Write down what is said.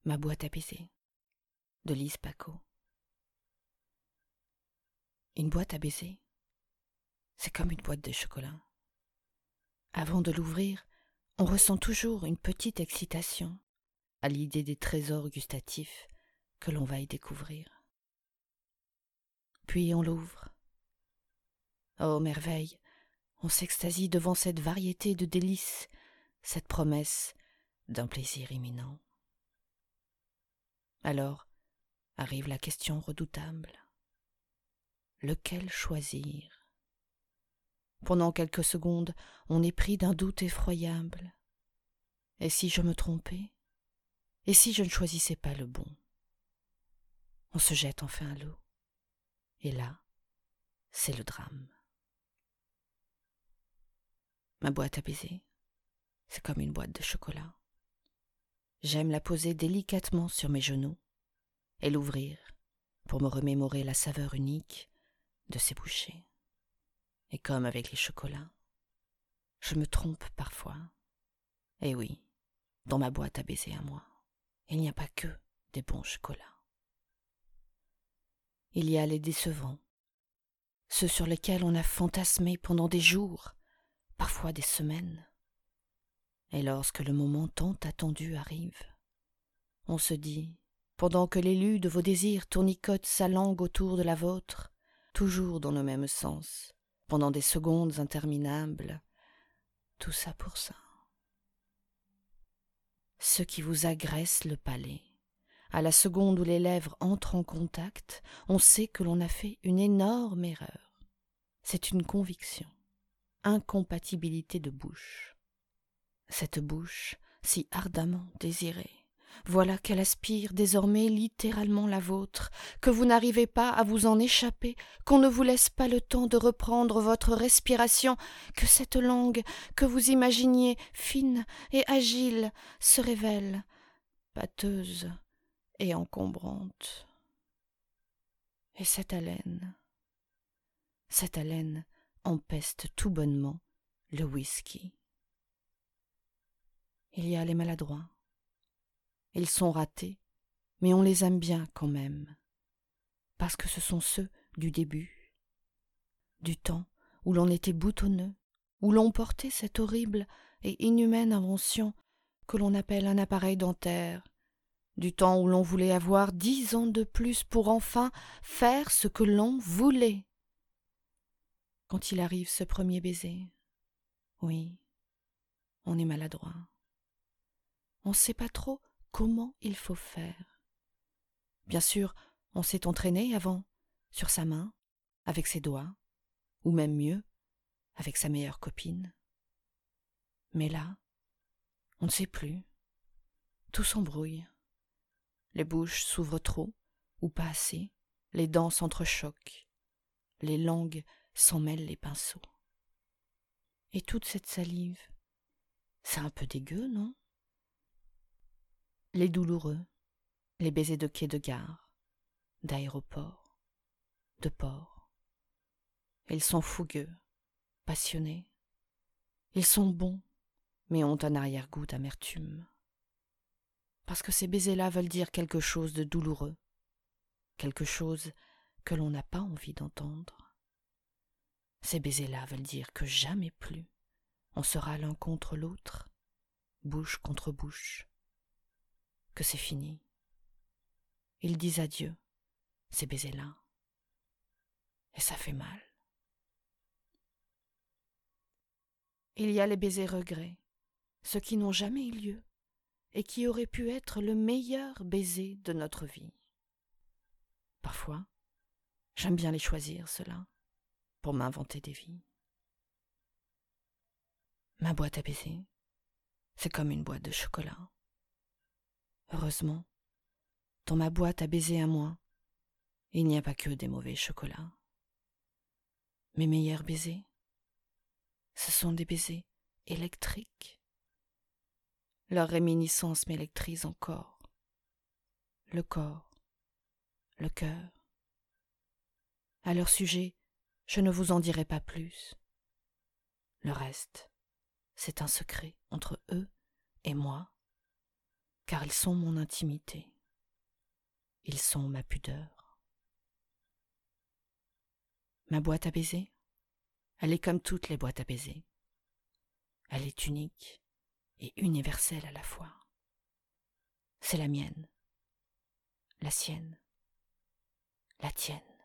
Ma boîte à baisers de Lise Paco. Une boîte à baisers, c'est comme une boîte de chocolat. Avant de l'ouvrir, on ressent toujours une petite excitation à l'idée des trésors gustatifs que l'on va y découvrir. Puis on l'ouvre. Oh merveille, on s'extasie devant cette variété de délices, cette promesse d'un plaisir imminent. Alors arrive la question redoutable. Lequel choisir ? Pendant quelques secondes, on est pris d'un doute effroyable. Et si je me trompais ? Et si je ne choisissais pas le bon ? On se jette enfin à l'eau. Et là, c'est le drame. Ma boîte à baisers, c'est comme une boîte de chocolat. J'aime la poser délicatement sur mes genoux et l'ouvrir pour me remémorer la saveur unique de ses bouchées. Et comme avec les chocolats, je me trompe parfois. Et oui, dans ma boîte à baisers à moi, il n'y a pas que des bons chocolats. Il y a les décevants, ceux sur lesquels on a fantasmé pendant des jours, parfois des semaines. Et lorsque le moment tant attendu arrive, on se dit, pendant que l'élu de vos désirs tournicote sa langue autour de la vôtre, toujours dans le même sens, pendant des secondes interminables, tout ça pour ça. Ce qui vous agresse le palais, à la seconde où les lèvres entrent en contact, on sait que l'on a fait une énorme erreur. C'est une conviction, incompatibilité de bouche. Cette bouche, si ardemment désirée, voilà qu'elle aspire désormais littéralement la vôtre, que vous n'arrivez pas à vous en échapper, qu'on ne vous laisse pas le temps de reprendre votre respiration, que cette langue que vous imaginiez fine et agile se révèle pâteuse et encombrante. Et cette haleine empeste tout bonnement le whisky. Il y a les maladroits. Ils sont ratés, mais on les aime bien quand même, parce que ce sont ceux du début, du temps où l'on était boutonneux, où l'on portait cette horrible et inhumaine invention que l'on appelle un appareil dentaire, du temps où l'on voulait avoir 10 ans de plus pour enfin faire ce que l'on voulait. Quand il arrive ce premier baiser, oui, on est maladroit. On ne sait pas trop comment il faut faire. Bien sûr, on s'est entraîné avant, sur sa main, avec ses doigts, ou même mieux, avec sa meilleure copine. Mais là, on ne sait plus. Tout s'embrouille. Les bouches s'ouvrent trop, ou pas assez, les dents s'entrechoquent, les langues s'en mêlent les pinceaux. Et toute cette salive, c'est un peu dégueu, non ? Les douloureux, les baisers de quai de gare, d'aéroport, de port. Ils sont fougueux, passionnés. Ils sont bons, mais ont un arrière-goût d'amertume. Parce que ces baisers-là veulent dire quelque chose de douloureux, quelque chose que l'on n'a pas envie d'entendre. Ces baisers-là veulent dire que jamais plus on sera l'un contre l'autre, bouche contre bouche, que c'est fini. Ils disent adieu, ces baisers-là, et ça fait mal. Il y a les baisers regrets, ceux qui n'ont jamais eu lieu et qui auraient pu être le meilleur baiser de notre vie. Parfois, j'aime bien les choisir, ceux-là, pour m'inventer des vies. Ma boîte à baisers, c'est comme une boîte de chocolat. Heureusement, dans ma boîte à baisers à moi, il n'y a pas que des mauvais chocolats. Mes meilleurs baisers, ce sont des baisers électriques. Leur réminiscence m'électrise encore. Le corps, le cœur. À leur sujet, je ne vous en dirai pas plus. Le reste, c'est un secret entre eux et moi. car ils sont mon intimité, ils sont ma pudeur. Ma boîte à baisers, elle est comme toutes les boîtes à baisers. Elle est unique et universelle à la fois. C'est la mienne, la sienne, la tienne.